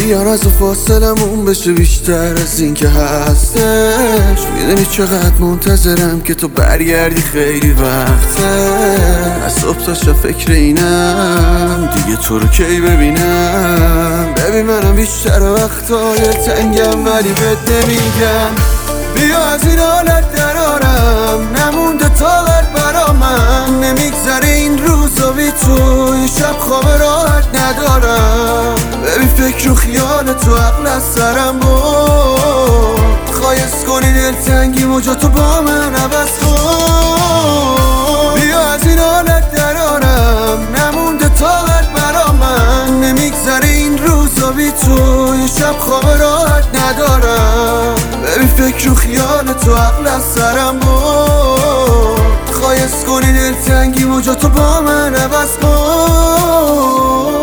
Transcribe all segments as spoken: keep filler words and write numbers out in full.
بیان از فاصلمون بشه بیشتر از این که هستش. میدونی چقدر منتظرم که تو برگردی، خیلی وقته. از صبح تا شب فکر اینم دیگه تو رو کی ببینم. ببین منم بیشتر وقتا یه تنگم ولی بهت نمیگم. بیا از این حالت درارم، نمونده طاقت برا من. نمیگذره این روزا بی تو، این شب خواب راحت ندارم. ببین فکر و خیال تو عقل از سرم بود. خواهیست کنی دلتنگی موجا تو با من عوض کن. بیا از این حالت درارم، نمونده طاقت برا من. نمیگذره این روزا بی تو، این شب خواب راحت ندارم. ببین فکر و خیال تو عقل از سرم بود. خواهیست کنی دلتنگی موجا تو با من عوض کن.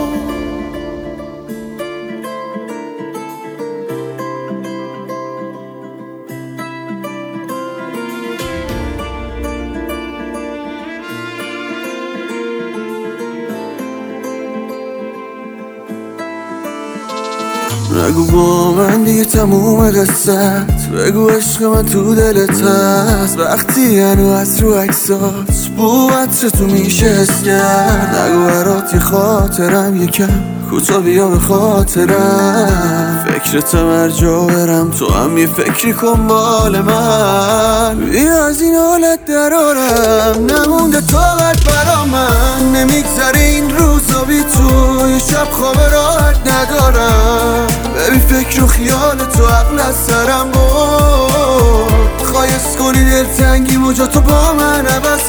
نگو با من دیگه تموم قصت، بگو عشق من تو دلت هست. وقتی هنو از رو عکسات بو عطر تو میشه حس کرد. نگو برات یه خاطرم یکم کوتا بیا به خاطرم. فکرتم هر جا برم تو هم یه فکری کن مال من. بیا از این حالت درارم، نمونده طاقت برا من. نمیگذره این روزا بی تو، این شب خواب راحت ندارم. ببین فکر و خیال تو عقل از سرم بود. خواهیست کنی دلتنگی موجا تو با من عوض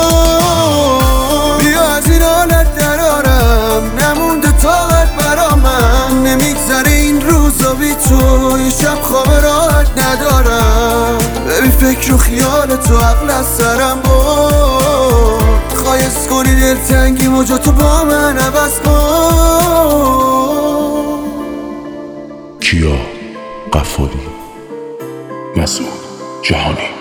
کن. بیا از این حالت درارم، نمونده طاقت برا من. نمیگذره این روزا بی تو، این شب خواب راحت ندارم. ببین فکر و خیال تو عقل از سرم بود. خواهیست کنی دلتنگی موجا تو با من عوض کن. کیا قفاری، مسعود جهانی.